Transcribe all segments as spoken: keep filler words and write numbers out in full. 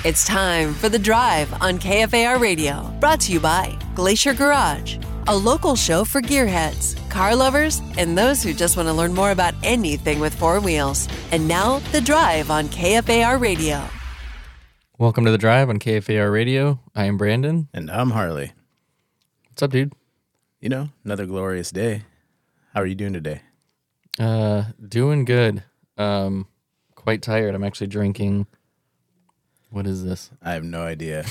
It's time for The Drive on K F A R Radio, brought to you by Glacier Garage, a local show for gearheads, car lovers, and those who just want to learn more about anything with four wheels. And now, The Drive on K F A R Radio. Welcome to The Drive on K F A R Radio. I am Brandon. And I'm Harley. What's up, dude? You know, another glorious day. How are you doing today? Uh, doing good. Um, quite tired. I'm actually drinking... What is this? I have no idea.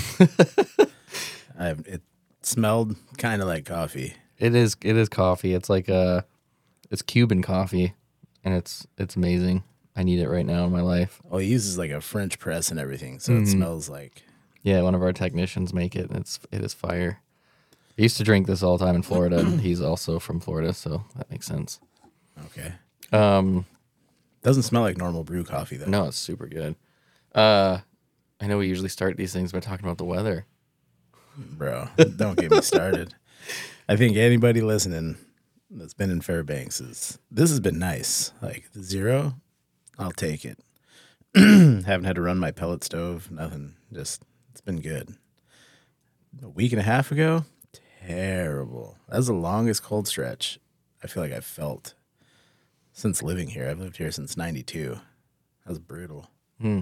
I have, it smelled kind of like coffee. It is. It is coffee. It's like a, it's Cuban coffee, and it's it's amazing. I need it right now in my life. Well, he uses like a French press and everything, so mm-hmm. it smells like. Yeah, one of our technicians make it, and it's it is fire. I used to drink this all the time in Florida, and he's also from Florida, so that makes sense. Okay. Um, doesn't smell like normal brew coffee though. No, it's super good. Uh. I know we usually start these things by talking about the weather. Bro, don't get me started. I think anybody listening that's been in Fairbanks is, this has been nice. Like the zero, I'll take it. Haven't had to run my pellet stove, nothing. Just, it's been good. A week and a half ago, terrible. That was the longest cold stretch I feel like I've felt since living here. I've lived here since ninety-two. That was brutal. Hmm.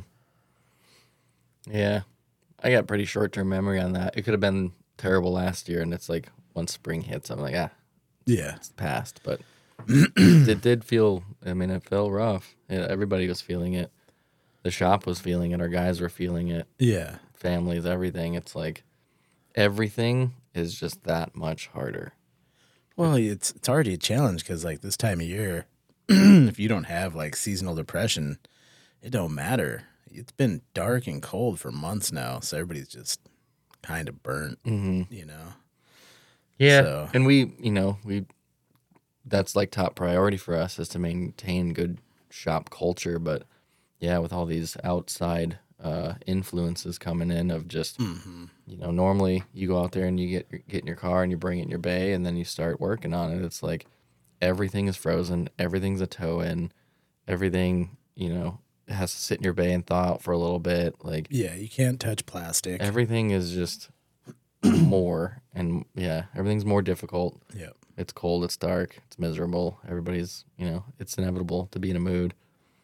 Yeah, I got pretty short-term memory on that. It could have been terrible last year, and it's like once spring hits, I'm like, ah, yeah, it's past. But it did feel, I mean, it felt rough. Yeah, everybody was feeling it. The shop was feeling it. Our guys were feeling it. Yeah. Families, everything. It's like everything is just that much harder. Well, it's it's already a challenge because, like, this time of year, if you don't have, like, seasonal depression, it don't matter. It's been dark and cold for months now, so everybody's just kind of burnt, mm-hmm. you know? Yeah, so. And we, you know, we that's like top priority for us is to maintain good shop culture, but yeah, with all these outside uh, influences coming in of just, mm-hmm. you know, normally you go out there and you get, get in your car and you bring it in your bay and then you start working on it. It's like everything is frozen, everything's a tow-in, everything, you know, has to sit in your bay and thaw out for a little bit. Like, yeah, you can't touch plastic. Everything is just more, and yeah, everything's more difficult. Yeah, it's cold, it's dark, it's miserable. Everybody's, you know, it's inevitable to be in a mood.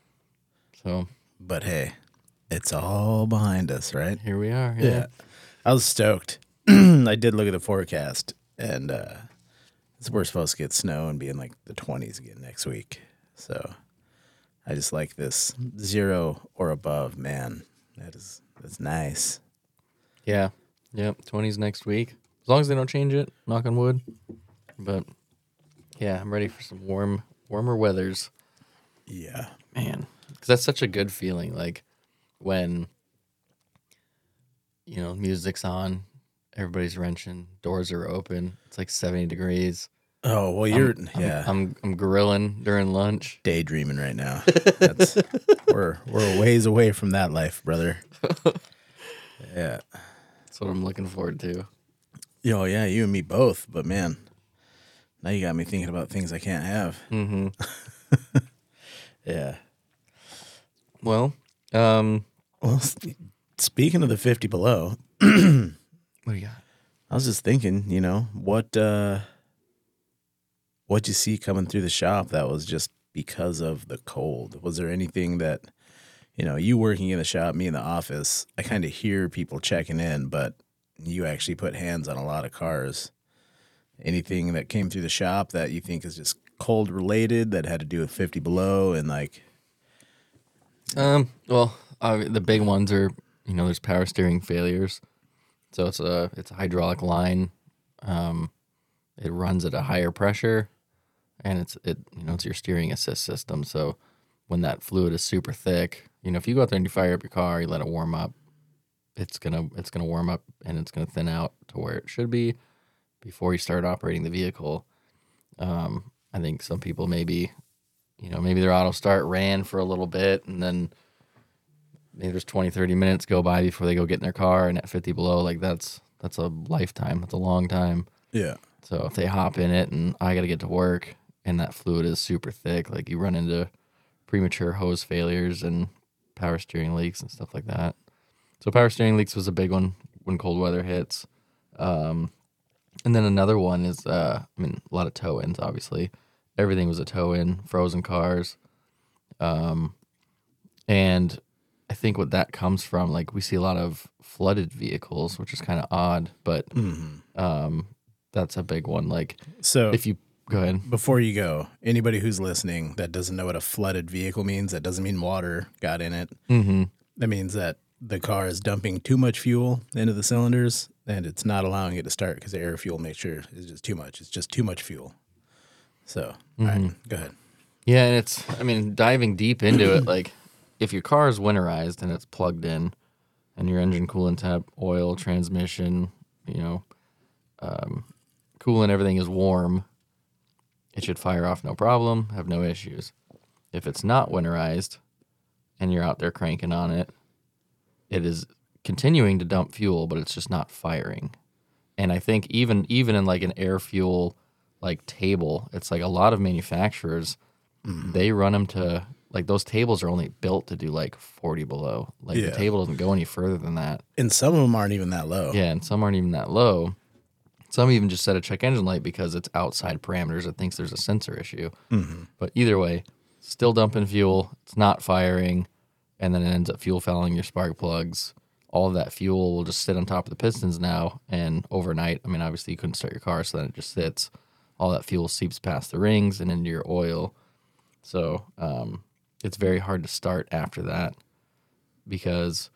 So, but hey, it's all behind us, right? Here we are. Yeah, yeah. I was stoked. I did look at the forecast, and uh, we're supposed to get snow and be in like the twenties again next week. So. I just like this zero or above, man. That is that's nice. Yeah. Yep. twenties next week. As long as they don't change it, knock on wood. But yeah, I'm ready for some warm, warmer weathers. Yeah. Man. Because that's such a good feeling. Like when, you know, music's on, everybody's wrenching, doors are open, it's like seventy degrees. Oh, well, you're, I'm, yeah. I'm, I'm, I'm grilling during lunch. Daydreaming right now. That's, we're, we're a ways away from that life, brother. Yeah. That's what I'm looking forward to. Oh, yeah, you and me both. But, man, now you got me thinking about things I can't have. Mm-hmm. Yeah. Well, um... Well, st- speaking of the fifty below. What do you got? I was just thinking, you know, what... uh What'd you see coming through the shop that was just because of the cold? Was there anything that, you know, you working in the shop, me in the office, I kind of hear people checking in, but you actually put hands on a lot of cars. Anything that came through the shop that you think is just cold related that had to do with fifty below and like? Um, well, uh, the big ones are, you know, there's power steering failures. So it's a, it's a hydraulic line. Um, it runs at a higher pressure. And it's it you know it's your steering assist system. So when that fluid is super thick, you know if you go out there and you fire up your car, you let it warm up, it's gonna it's gonna warm up and it's gonna thin out to where it should be before you start operating the vehicle. Um, I think some people maybe you know maybe their auto start ran for a little bit and then maybe there's twenty, thirty minutes go by before they go get in their car, and at fifty below, like that's that's a lifetime. That's a long time. Yeah. So if they hop in it and I got to get to work, and that fluid is super thick, like you run into premature hose failures and power steering leaks and stuff like that. So power steering leaks was a big one when cold weather hits. Um, and then another one is, uh, I mean, a lot of tow-ins, obviously. Everything was a tow-in, frozen cars. Um, and I think what that comes from, like we see a lot of flooded vehicles, which is kind of odd, but Mm-hmm. um, that's a big one. Like So if you, go ahead. before you go, anybody who's listening that doesn't know what a flooded vehicle means, that doesn't mean water got in it. Mm-hmm. That means that the car is dumping too much fuel into the cylinders and it's not allowing it to start because the air fuel mixture is just too much. It's just too much fuel. So, all right, go ahead. Yeah, and it's, I mean, diving deep into it, like, if your car is winterized and it's plugged in, and your engine coolant temp, oil, transmission, you know, um, coolant, everything is warm, it should fire off no problem, have no issues. If it's not winterized, and you're out there cranking on it, it is continuing to dump fuel, but it's just not firing. And I think even even in like an air fuel like table, it's like a lot of manufacturers, mm. they run them to, like those tables are only built to do like forty below. Like yeah. the table doesn't go any further than that. And some of them aren't even that low. Yeah, and some aren't even that low. Some even just set a check engine light because it's outside parameters. It thinks there's a sensor issue. Mm-hmm. But either way, still dumping fuel. It's not firing. And then it ends up fuel fouling your spark plugs. All of that fuel will just sit on top of the pistons now. And overnight, I mean, obviously you couldn't start your car, so then it just sits. All that fuel seeps past the rings and into your oil. So um, it's very hard to start after that because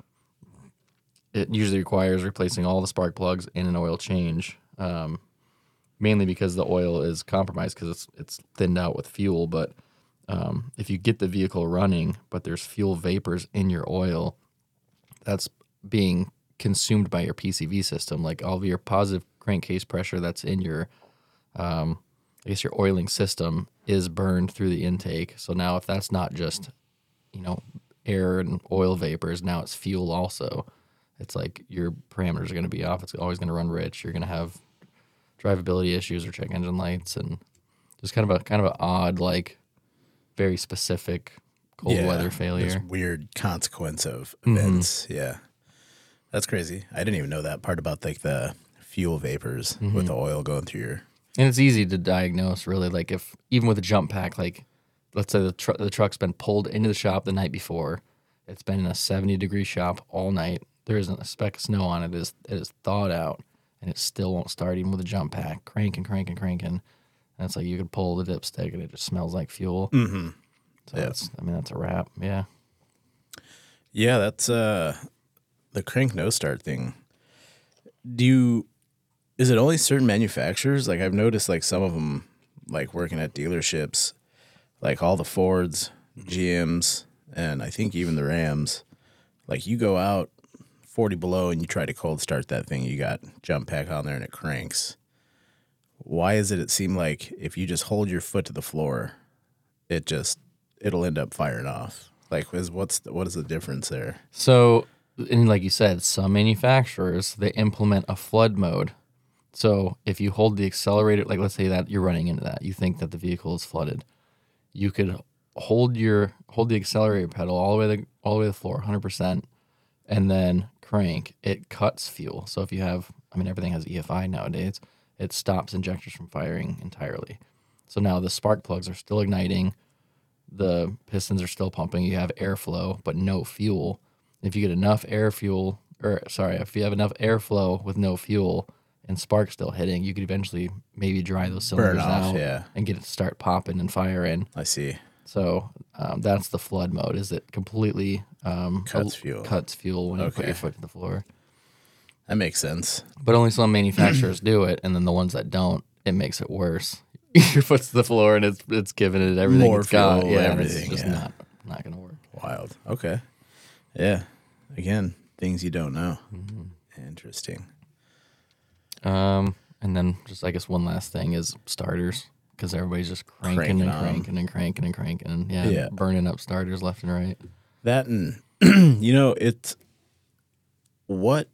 it usually requires replacing all the spark plugs in an oil change. Um, mainly because the oil is compromised because it's it's thinned out with fuel. But um, if you get the vehicle running, but there's fuel vapors in your oil, that's being consumed by your P C V system. Like all of your positive crankcase pressure that's in your, um, I guess your oiling system is burned through the intake. So now if that's not just, you know, air and oil vapors, now it's fuel also. It's like your parameters are going to be off. It's always going to run rich. You're going to have drivability issues or check engine lights, and just kind of a kind of an odd, like very specific cold yeah, weather failure. This weird consequence of events. Mm-hmm. Yeah, that's crazy. I didn't even know that part about like the fuel vapors mm-hmm. with the oil going through your. And it's easy to diagnose, really. Like if even with a jump pack, like let's say the tr- the truck's been pulled into the shop the night before, it's been in a seventy degree shop all night. There isn't a speck of snow on it. It is, it is thawed out, and it still won't start even with a jump pack. Cranking, cranking, cranking. And it's like you could pull the dipstick, and it just smells like fuel. Mm-hmm. So yeah. that's, I mean, that's a wrap. Yeah. Yeah, that's uh, the crank no start thing. Do you, is it only certain manufacturers? Like I've noticed like some of them, like working at dealerships, like all the Fords, G Ms, and I think even the Rams, like you go out forty below and you try to cold start that thing, you got jump pack on there and it cranks. Why is it it seem like if you just hold your foot to the floor, it just, it'll end up firing off? Like, is what's the, what is the difference there? So, and like you said, some manufacturers, they implement a flood mode. So if you hold the accelerator, like let's say that you're running into that, you think that the vehicle is flooded, you could hold your hold the accelerator pedal all the way to the, all the way to the floor, one hundred percent, and then crank. It cuts fuel. So if you have, I mean, everything has E F I nowadays. It stops injectors from firing entirely. So now the spark plugs are still igniting. The pistons are still pumping. You have airflow, but no fuel. If you get enough air fuel, or sorry, if you have enough airflow with no fuel and spark still hitting, you could eventually maybe dry those cylinders Burn off, out yeah. and get it to start popping and firing. I see. So um, that's the flood mode. Is it completely um, cuts el- fuel? Cuts fuel when you okay. put your foot to the floor. That makes sense. But only some manufacturers do it, and then the ones that don't, it makes it worse. Your foot's to the floor, and it's it's giving it everything More it's got. fuel, Yeah, everything, it's just yeah. not not going to work. Wild. Okay. Yeah. Again, things you don't know. Mm-hmm. Interesting. Um, and then just I guess one last thing is starters, because everybody's just cranking, Cranking and on. cranking and cranking and cranking, and yeah, Yeah. burning up starters left and right. That and you know it's what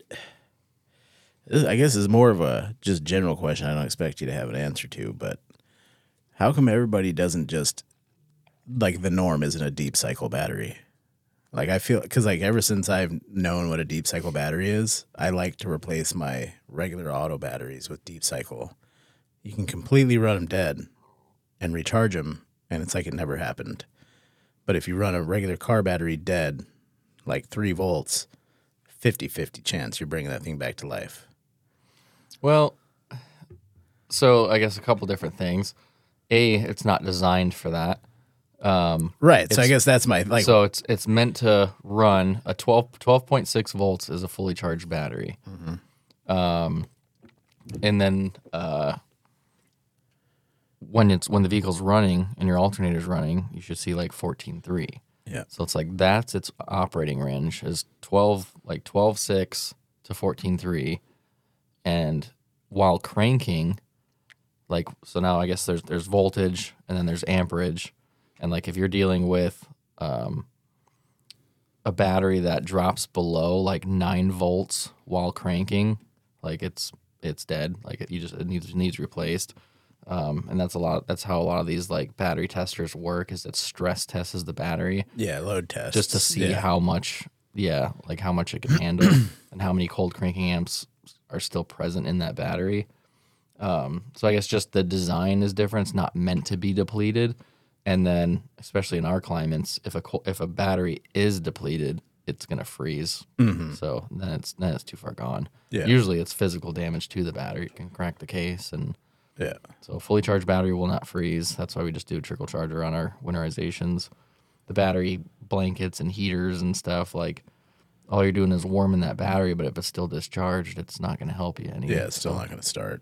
I guess is more of a just general question. I don't expect you to have an answer to, but how come everybody doesn't just like the norm isn't a deep cycle battery? Like I feel because like ever since I've known what a deep cycle battery is, I like to replace my regular auto batteries with deep cycle. You can completely run them dead and recharge them, and it's like it never happened. But if you run a regular car battery dead, like three volts, fifty-fifty chance you're bringing that thing back to life. Well, so I guess a couple different things. A, it's not designed for that. Um, right. So I guess that's my like. So it's it's meant to run a twelve, twelve point six volts is a fully charged battery. Mm-hmm. Um, and then uh, when it's when the vehicle's running and your alternator's running, you should see like fourteen point three. Yeah. So it's like that's its operating range is twelve like twelve point six to fourteen point three, and while cranking, like so now I guess there's there's voltage and then there's amperage. And like if you're dealing with um, a battery that drops below like nine volts while cranking, like it's it's dead. Like it, you just it needs needs replaced. Um, and that's a lot. That's how a lot of these like battery testers work. Is it stress tests the battery? Yeah, load tests just to see yeah. how much. Yeah, like how much it can handle and how many cold cranking amps are still present in that battery. Um, so I guess just the design is different. It's not meant to be depleted. And then, especially in our climates, if a if a battery is depleted, it's gonna freeze. Mm-hmm. So then it's then it's too far gone. Yeah. Usually, it's physical damage to the battery. It can crack the case, and yeah. So a fully charged battery will not freeze. That's why we just do a trickle charger on our winterizations. The battery blankets and heaters and stuff, like all you're doing is warming that battery. But if it's still discharged, it's not gonna help you anymore. Yeah, it's still so. not gonna start.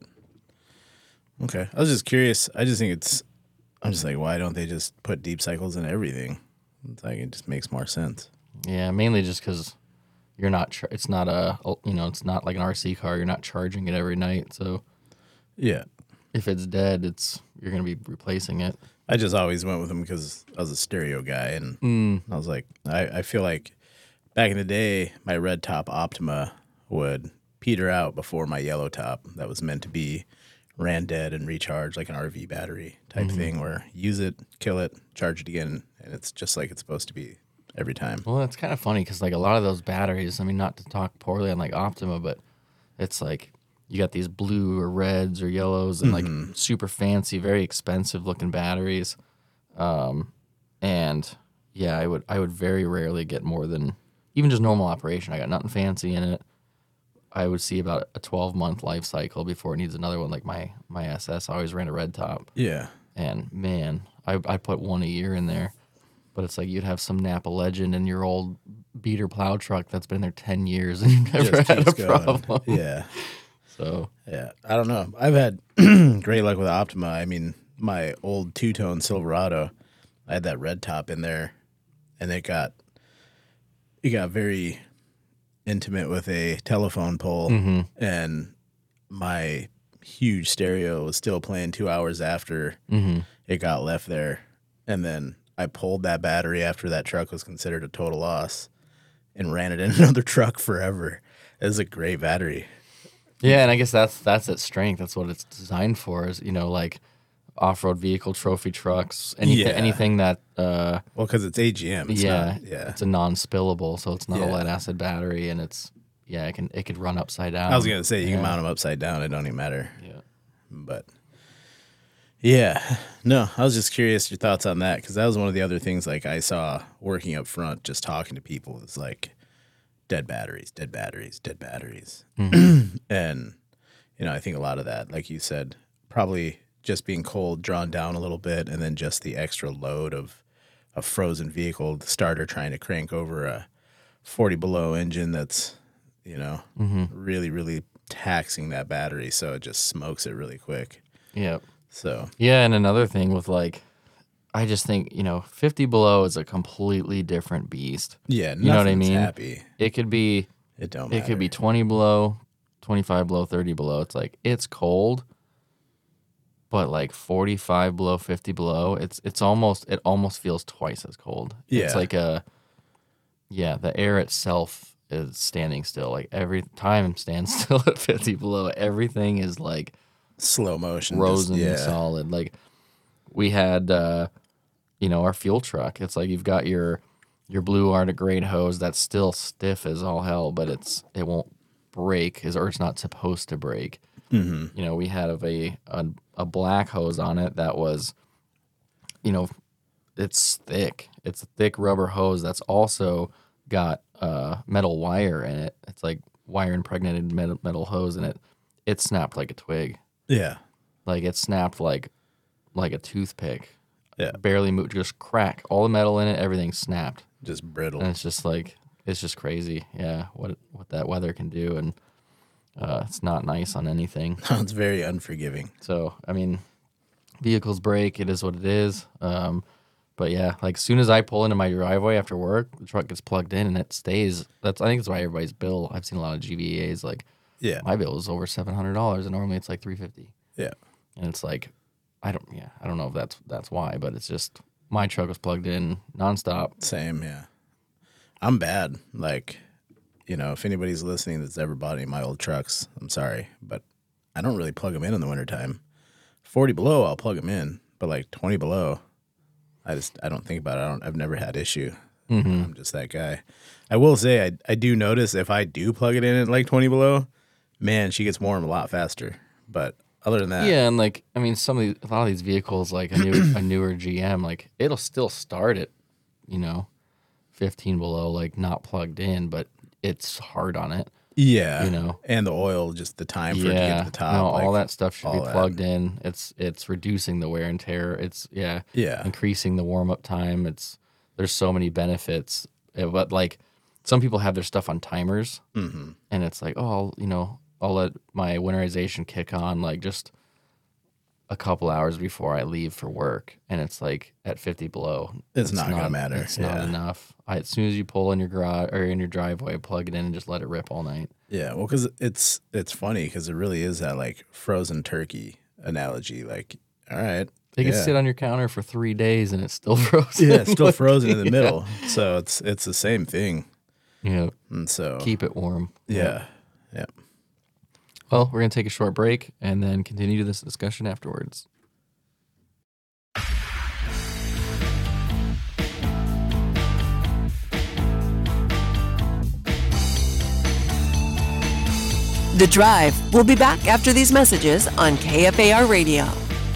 Okay, I was just curious. I just think it's. I'm just like, why don't they just put deep cycles in everything? It's like it just makes more sense. Yeah, mainly just because you're not. Char- it's not a. You know, it's not like an R C car. You're not charging it every night. So, yeah, if it's dead, it's you're gonna be replacing it. I just always went with them because I was a stereo guy, and mm. I was like, I, I feel like back in the day, my red top Optima would peter out before my yellow top that was meant to be. Ran dead and recharged like an R V battery type mm-hmm. thing where use it, kill it, charge it again, and it's just like it's supposed to be every time. Well, it's kind of funny because like a lot of those batteries, I mean, not to talk poorly on like Optima, but it's like you got these blue or reds or yellows and mm-hmm. like super fancy, very expensive looking batteries. Um, and yeah, I would I would very rarely get more than even just normal operation. I got nothing fancy in it. I would see about a twelve-month life cycle before it needs another one. Like my, my S S, I always ran a red top. Yeah. And, man, I I put one a year in there. But it's like you'd have some Napa Legend in your old beater plow truck that's been there ten years and you've never Just had a going. problem. Yeah. So. Yeah. I don't know. I've had great luck with Optima. I mean, my old two-tone Silverado, I had that red top in there, and it got, it got very... intimate with a telephone pole, mm-hmm. and my huge stereo was still playing two hours after mm-hmm. it got left there. And then I pulled that battery after that truck was considered a total loss and ran it in another truck forever. It was a great battery. Yeah, and I guess that's that's its strength. That's what it's designed for is, you know, like off-road vehicle, trophy trucks, anything, Yeah. anything that... Uh, well, because it's A G M. It's yeah, not, yeah. It's a non-spillable, so it's not Yeah. a lead-acid battery, and it's... Yeah, it can it could run upside down. I was going to say, you yeah. can mount them upside down. It don't even matter. Yeah. But, yeah. No, I was just curious your thoughts on that, because that was one of the other things like I saw working up front, just talking to people, is like dead batteries, dead batteries, dead batteries. Mm-hmm. And, you know, I think a lot of that, like you said, probably just being cold, drawn down a little bit, and then just the extra load of a frozen vehicle, the starter trying to crank over a forty below engine that's, you know, mm-hmm. really, really taxing that battery, so it just smokes it really quick. Yep. So yeah, and another thing with like, I just think, you know, fifty below is a completely different beast. Yeah, you know what I mean. Happy. It could be. It don't. It matter. could be twenty below, twenty-five below, thirty below. It's like it's cold. But like forty-five below, fifty below, it's it's almost it almost feels twice as cold. Yeah. It's like a yeah, the air itself is standing still. Like every time stands still at fifty below. Everything is like slow motion, frozen just, yeah. solid. Like we had uh, you know, our fuel truck. It's like you've got your your blue Arctic grade hose that's still stiff as all hell, but it's it won't break, is or it's not supposed to break. Mm-hmm. You know, we had a, a a black hose on it that was, you know, it's thick. It's a thick rubber hose that's also got uh, metal wire in it. It's like wire impregnated metal, metal hose in it. It snapped like a twig. Yeah. Like it snapped like like a toothpick. Yeah. Barely moved, just crack. All the metal in it, everything snapped. Just brittle. And it's just like, it's just crazy. Yeah, what what that weather can do. And uh, it's not nice on anything. It's very unforgiving. So, I mean, vehicles break. It is what it is. Um, but yeah, like as soon as I pull into my driveway after work, the truck gets plugged in and it stays. That's I think that's why everybody's bill. I've seen a lot of G V As like, Yeah. my bill is over seven hundred dollars and normally it's like three hundred fifty dollars. Yeah. And it's like, I don't, yeah, I don't know if that's that's why, but it's just my truck was plugged in nonstop. Same, yeah. I'm bad. Like, you know, if anybody's listening that's ever bought any of my old trucks, I'm sorry, but I don't really plug them in in the wintertime. forty below, I'll plug them in, but like twenty below, I just, I don't think about it. I don't, I've never had issue. Mm-hmm. I'm just that guy. I will say, I, I do notice if I do plug it in at like twenty below, man, she gets warm a lot faster. But other than that, Yeah, and like I mean, some of these, a lot of these vehicles, like a new, a newer G M, like it'll still start at, you know, fifteen below, like not plugged in, but it's hard on it. yeah, You know. and the oil, just the time for it to get Yeah, to the top. no, like, all that stuff should be all that. plugged in. It's it's reducing the wear and tear. It's yeah, Yeah. increasing the warm up time. It's there's so many benefits, Uh, but like some people have their stuff on timers, Mm-hmm. and it's like, oh, I'll, you know, I'll let my winterization kick on like just a couple hours before I leave for work, and it's like at fifty below. It's not gonna matter, It's not yeah. enough. I, as soon as you pull in your garage or in your driveway, plug it in and just let it rip all night. Yeah, well, because it's it's funny because it really is that like frozen turkey analogy. Like, all right, They can yeah. sit on your counter for three days and it's still frozen. yeah, it's still Like, frozen in the yeah. middle. So it's it's the same thing. Yeah, And so keep it warm. yeah, yeah. Well, we're gonna take a short break and then continue this discussion afterwards. The Drive will be back after these messages on K F A R Radio.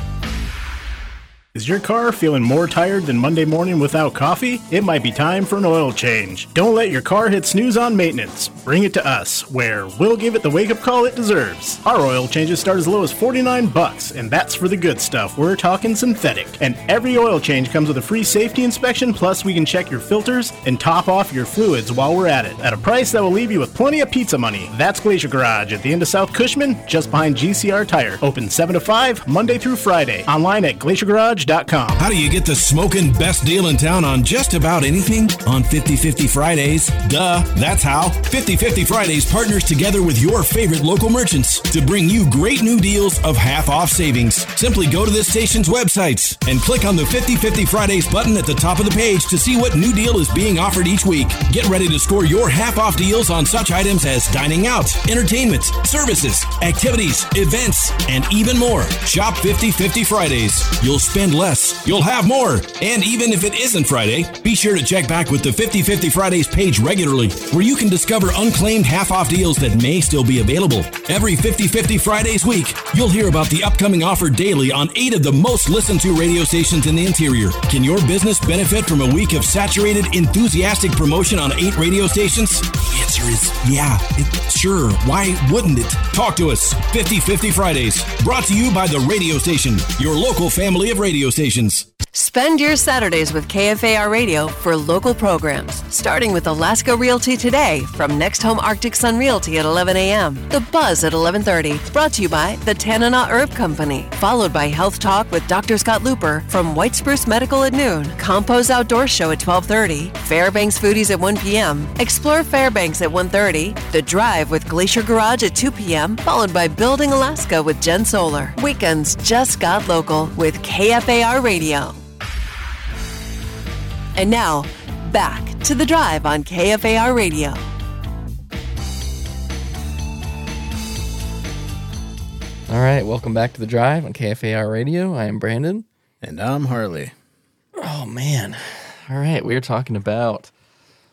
Is your car feeling more tired than Monday morning without coffee? It might be time for an oil change. Don't let your car hit snooze on maintenance. Bring it to us, where we'll give it the wake-up call it deserves. Our oil changes start as low as forty-nine bucks, and that's for the good stuff. We're talking synthetic. And every oil change comes with a free safety inspection, plus we can check your filters and top off your fluids while we're at it, at a price that will leave you with plenty of pizza money. That's Glacier Garage at the end of South Cushman, just behind G C R Tire. Open seven to five, Monday through Friday. Online at glacier garage dot com. How do you get the smoking best deal in town on just about anything? On fifty fifty Fridays. Duh, that's how. fifty fifty Fridays partners together with your favorite local merchants to bring you great new deals of half-off savings. Simply go to this station's websites and click on the fifty fifty Fridays button at the top of the page to see what new deal is being offered each week. Get ready to score your half-off deals on such items as dining out, entertainment, services, activities, events, and even more. Shop fifty fifty Fridays. You'll spend less. You'll have more. And even if it isn't Friday, be sure to check back with the fifty fifty Fridays page regularly, where you can discover unclaimed half-off deals that may still be available. Every fifty fifty Fridays week, you'll hear about the upcoming offer daily on eight of the most listened to radio stations in the interior. Can your business benefit from a week of saturated, enthusiastic promotion on eight radio stations? The answer is yeah. It, sure. Why wouldn't it? Talk to us. fifty fifty Fridays. Brought to you by the radio station, your local family of radio stations. Spend your Saturdays with K F A R Radio for local programs, starting with Alaska Realty Today from Next Home Arctic Sun Realty at eleven a.m., The Buzz at eleven thirty, brought to you by the Tanana Herb Company, followed by Health Talk with Doctor Scott Looper from White Spruce Medical at noon, Compo's Outdoor Show at twelve thirty, Fairbanks Foodies at one p.m., Explore Fairbanks at one thirty, The Drive with Glacier Garage at two p.m., followed by Building Alaska with Jen Solar. Weekends just got local with K F A R Radio. And now, back to The Drive on K F A R Radio. All right, welcome back to The Drive on K F A R Radio. I am Brandon. And I'm Harley. Oh, man. All right, we were talking about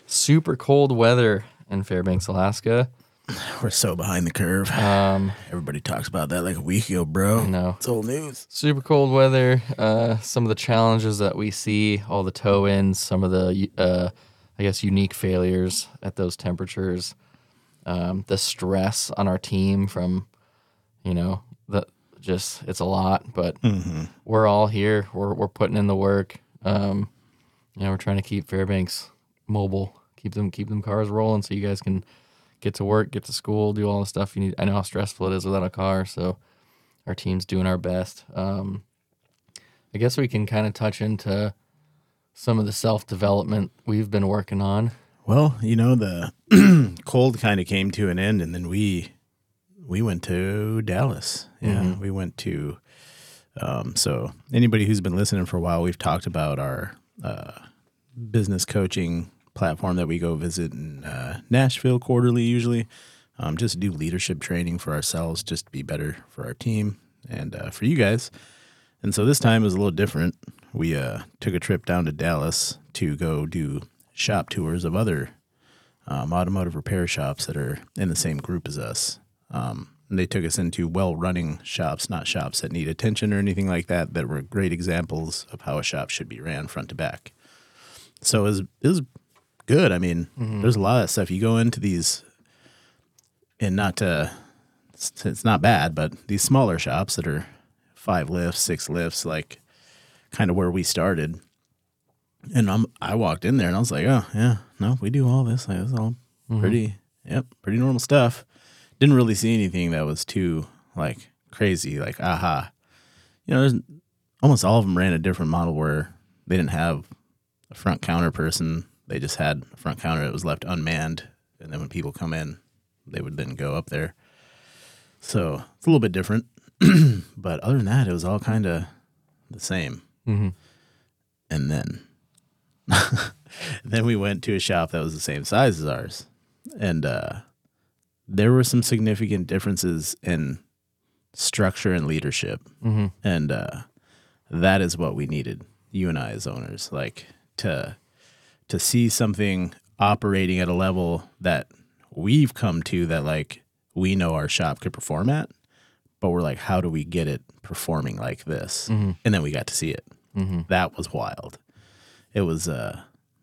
super cold weather in Fairbanks, Alaska. We're so behind the curve. Um, Everybody talks about that like a week ago, bro. know. It's old news. super cold weather. Uh, some of the challenges that we see, all the tow-ins, some of the, uh, I guess, unique failures at those temperatures. Um, the stress on our team from, you know, the just it's a lot, but Mm-hmm. we're all here. We're we're putting in the work. Um, you know, we're trying to keep Fairbanks mobile, keep them keep them cars rolling, so you guys can get to work, get to school, do all the stuff you need. I know how stressful it is without a car, so our team's doing our best. Um, I guess we can kind of touch into some of the self-development we've been working on. Well, you know, the cold kind of came to an end, and then we we went to Dallas. Yeah, Mhm. we went to. Um, so anybody who's been listening for a while, we've talked about our uh, business coaching platform that we go visit in uh, Nashville quarterly, usually. Um, just do leadership training for ourselves, just to be better for our team and uh, for you guys. And so this time was a little different. We uh, took a trip down to Dallas to go do shop tours of other um, automotive repair shops that are in the same group as us. Um, and they took us into well-running shops, not shops that need attention or anything like that, that were great examples of how a shop should be ran front to back. So it was, it was good. I mean, Mm-hmm. there's a lot of stuff. You go into these, and not to, it's, it's not bad, but these smaller shops that are five lifts, six lifts, like kind of where we started. And I'm, I walked in there and I was like, oh, yeah, no, we do all this. Like, it's all Mm-hmm. pretty, yep, pretty normal stuff. Didn't really see anything that was too, like, crazy, like, aha. You know, there's almost all of them ran a different model where they didn't have a front counter person. They just had a front counter that was left unmanned. And then when people come in, they would then go up there. So it's a little bit different. But other than that, it was all kind of the same. Mm-hmm. And then, then we went to a shop that was the same size as ours. And uh, there were some significant differences in structure and leadership. Mm-hmm. And uh, that is what we needed, you and I as owners, like to to see something operating at a level that we've come to that like we know our shop could perform at, but we're like, how do we get it performing like this? Mm-hmm. And then we got to see it. Mm-hmm. That was wild. It was, uh,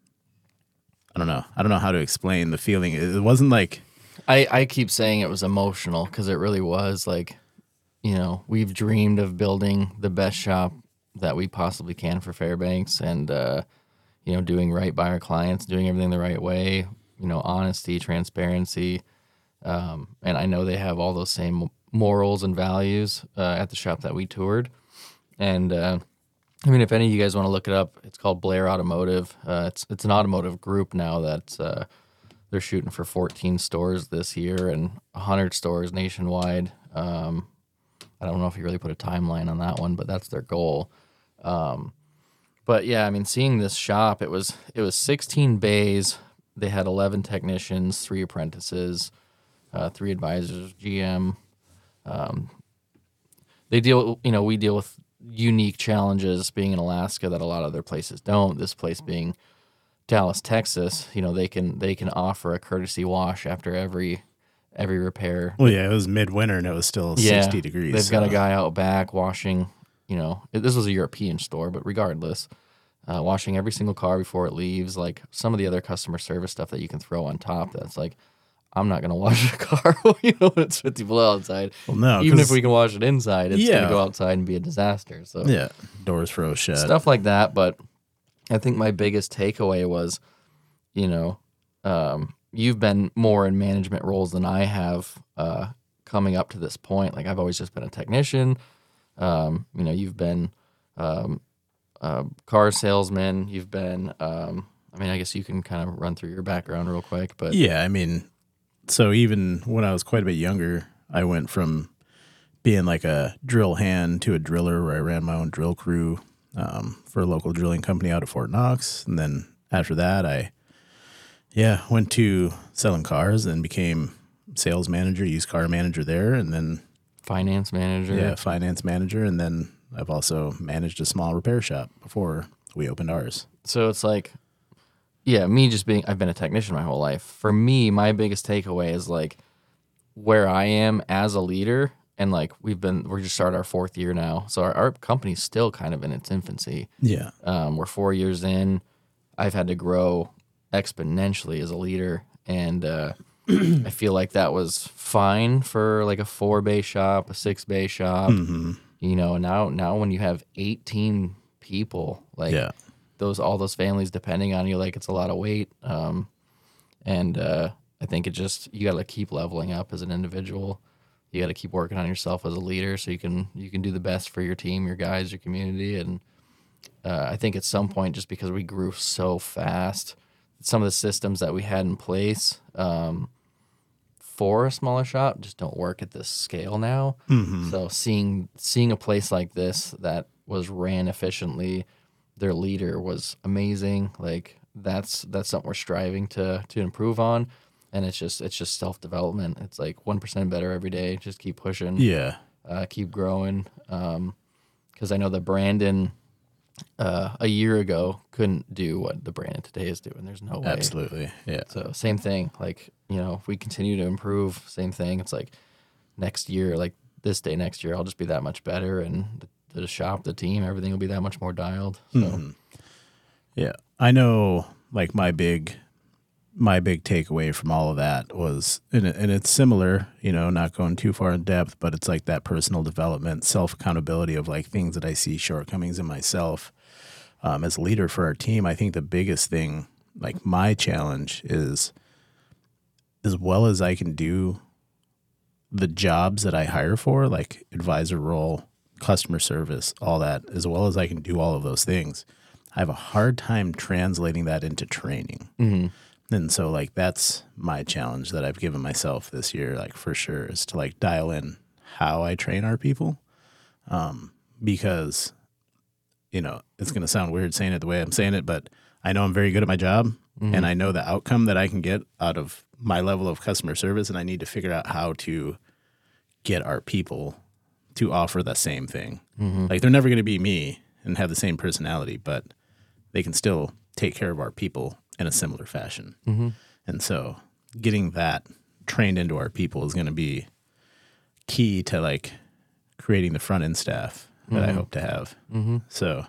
I don't know. I don't know how to explain the feeling. It wasn't like, I, I keep saying it was emotional because it really was like, you know, we've dreamed of building the best shop that we possibly can for Fairbanks and, uh, you know, doing right by our clients, doing everything the right way, you know, honesty, transparency. Um, and I know they have all those same morals and values uh, at the shop that we toured. And, uh, I mean, if any of you guys want to look it up, it's called Blair Automotive. Uh, it's it's an automotive group now that's uh, they're shooting for fourteen stores this year and one hundred stores nationwide. Um, I don't know if you really put a timeline on that one, but that's their goal. Um, but yeah, I mean, seeing this shop, it was it was sixteen bays. They had eleven technicians, three apprentices, uh, three advisors, G M. Um, they deal, you know, we deal with unique challenges being in Alaska that a lot of other places don't. This place being Dallas, Texas, you know, they can they can offer a courtesy wash after every every repair. well, yeah, it was midwinter and it was still Yeah, sixty degrees. They've got a so- guy out back washing, you know, it- this was a European store, but regardless, uh, washing every single car before it leaves. Like some of the other customer service stuff that you can throw on top. That's like, I'm not gonna wash a car, you know, when it's fifty below outside. Well, no, Even if 'cause- we can wash it inside, it's Yeah. gonna go outside and be a disaster. So Yeah, doors froze shut. stuff like that. But I think my biggest takeaway was, you know, um, you've been more in management roles than I have uh, coming up to this point. Like I've always just been a technician. Um, you know, you've been um, a car salesman. You've been, um, I mean, I guess you can kind of run through your background real quick. But Yeah, I mean, so even when I was quite a bit younger, I went from being like a drill hand to a driller where I ran my own drill crew um, for a local drilling company out of Fort Knox. And then after that, I, yeah, went to selling cars and became sales manager, used car manager there. And then, finance manager. yeah, finance manager. And then I've also managed a small repair shop before we opened ours. So it's like yeah, me just being, I've been a technician my whole life. For me, my biggest takeaway is like where I am as a leader, and like we've been, we're just started our fourth year now. So our, our company's still kind of in its infancy. Yeah. Um, we're four years in. I've had to grow exponentially as a leader. And uh, I feel like that was fine for like a four bay shop, a six bay shop, Mm-hmm. you know, now, now when you have eighteen people, like Yeah. those, all those families depending on you, like it's a lot of weight. Um, and uh, I think it just, you got to keep leveling up as an individual. You got to keep working on yourself as a leader so you can, you can do the best for your team, your guys, your community. And uh, I think at some point, just because we grew so fast, some of the systems that we had in place um, for a smaller shop just don't work at this scale now. Mm-hmm. So seeing seeing a place like this that was ran efficiently, their leader was amazing. Like that's that's something we're striving to to improve on, and it's just it's just self development. It's like one percent better every day. Just keep pushing. Yeah. Uh, keep growing. Because I know that Brandon uh, a year ago couldn't do what the Brandon today is doing. There's no way. Absolutely. Yeah. So same thing. Like, you know, if we continue to improve, same thing. It's like next year, like this day next year, I'll just be that much better, and the, the shop, the team, everything will be that much more dialed. So Mm-hmm. Yeah. I know, like, my big my big takeaway from all of that was, and, it, and it's similar, you know, not going too far in depth, but it's like that personal development, self-accountability of like things that I see shortcomings in myself. Um, as a leader for our team, I think the biggest thing, like my challenge is, as well as I can do the jobs that I hire for, like advisor role, customer service, all that, as well as I can do all of those things, I have a hard time translating that into training. Mm-hmm. And so like that's my challenge that I've given myself this year, like for sure, is to like dial in how I train our people. Um, because, you know, it's going to sound weird saying it the way I'm saying it, but I know I'm very good at my job, mm-hmm. and I know the outcome that I can get out of my level of customer service, and I need to figure out how to get our people to offer the same thing. Mm-hmm. Like they're never going to be me and have the same personality, but they can still take care of our people in a similar fashion. Mm-hmm. And so getting that trained into our people is going to be key to like creating the front end staff that mm-hmm. I hope to have. Mm-hmm. So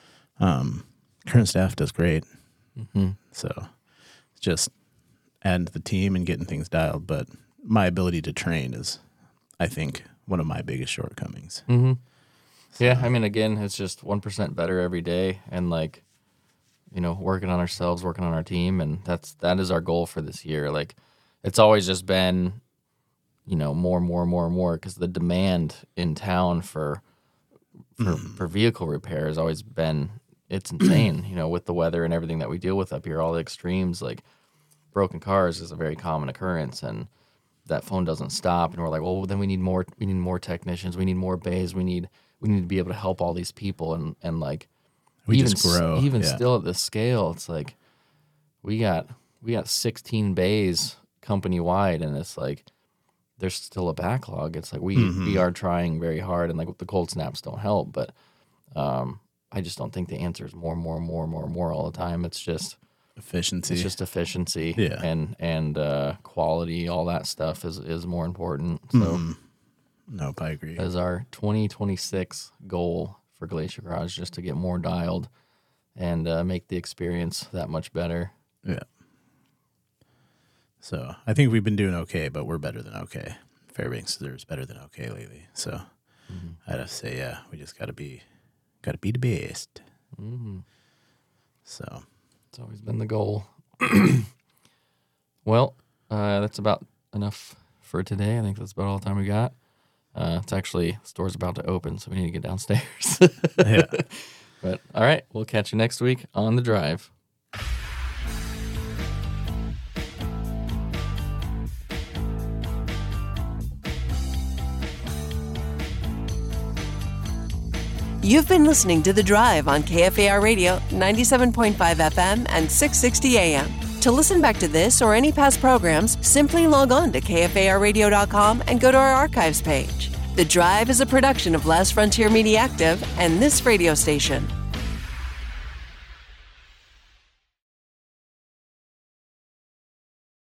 um, current staff does great. Mm-hmm. So just add to the team and getting things dialed. But my ability to train is, I think, one of my biggest shortcomings. Mm-hmm. So, yeah, I mean, again, it's just one percent better every day, and like, you know, working on ourselves, working on our team, and that's that is our goal for this year. Like, it's always just been, you know, more, more, more, more, because the demand in town for for, mm. for vehicle repair has always been, it's insane. You know, with the weather and everything that we deal with up here, all the extremes, like broken cars is a very common occurrence, and that phone doesn't stop. And we're like, well, then we need more. We need more technicians. We need more bays. We need we need to be able to help all these people, and and like. We even just grow. S- even yeah. still at this scale, it's like we got we got sixteen bays company wide, and it's like there's still a backlog. It's like we mm-hmm. we are trying very hard, and like the cold snaps don't help. But um, I just don't think the answer is more, more, more, more, more all the time. It's just efficiency. It's just efficiency, yeah. and and uh, quality. All that stuff is is more important. So, mm-hmm. nope, I agree. As our twenty twenty-six goal for Glacier Garage, just to get more dialed and uh, make the experience that much better. Yeah. So I think we've been doing okay, but we're better than okay. Fairbanks deserves better than okay lately. So mm-hmm. I'd have to say, yeah, we just got to be, got to be the best. Mm-hmm. So it's always been the goal. Well, uh, that's about enough for today. I think that's about all the time we got. Uh, it's actually, the store's about to open, so we need to get downstairs. Yeah. But, all right, we'll catch you next week on The Drive. You've been listening to The Drive on K F A R Radio, ninety-seven point five F M and six sixty A M. To listen back to this or any past programs, simply log on to K F A R radio dot com and go to our archives page. The Drive is a production of Last Frontier Media Active and this radio station.